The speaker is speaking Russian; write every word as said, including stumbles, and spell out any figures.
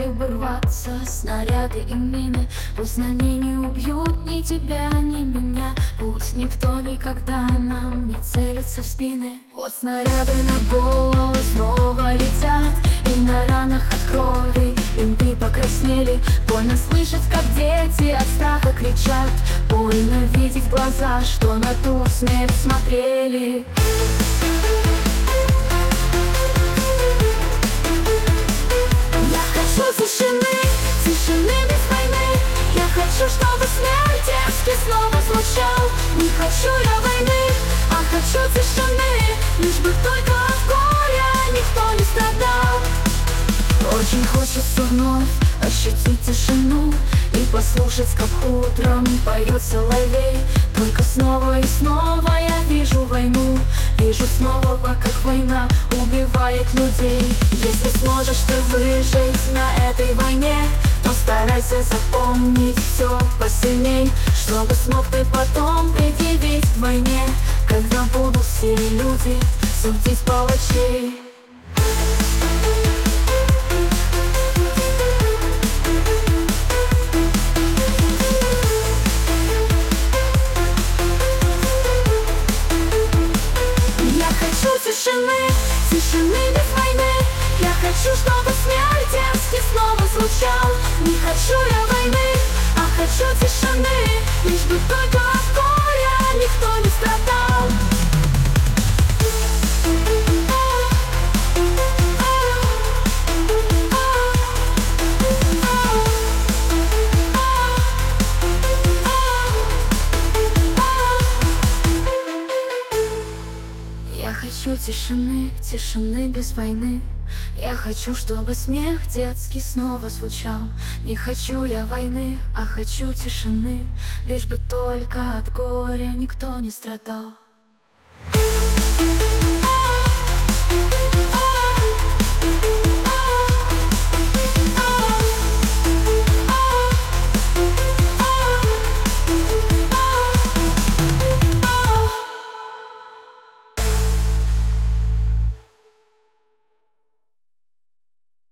могли бы рваться снаряды и мины. Пусть знания не убьют ни тебя, ни меня. Пусть никто никогда нам не целится в спины. Вот снаряды на голову снова летят, и на ранах от крови бинты покраснели. Больно слышать, как дети от страха кричат. Больно видеть глаза, что на ту смерть смотрели. Я хочу тишины, тишины без войны. Я хочу, чтобы смерть детский снова звучал. Не хочу я войны, а хочу тишины, лишь бы только от горя никто не страдал. Очень хочется вновь ощутить тишину и послушать, как утром поет соловей. Только снова и снова я вижу войну, вижу снова, как война убивает людей. Если сможешь ты выжить на этой войне, то старайся запомнить все посильней, чтобы смог ты потом предъявить к войне, когда будут все люди судить палачей. Тишины, тишины без войны. Я хочу, чтобы смерть детский снова звучал. Не хочу я войны, а хочу тишины, лишь бы только от горя никто не страдал. Я хочу тишины, тишины без войны. Я хочу, чтобы смех детский снова звучал. Не хочу я войны, а хочу тишины, лишь бы только от горя никто не страдал.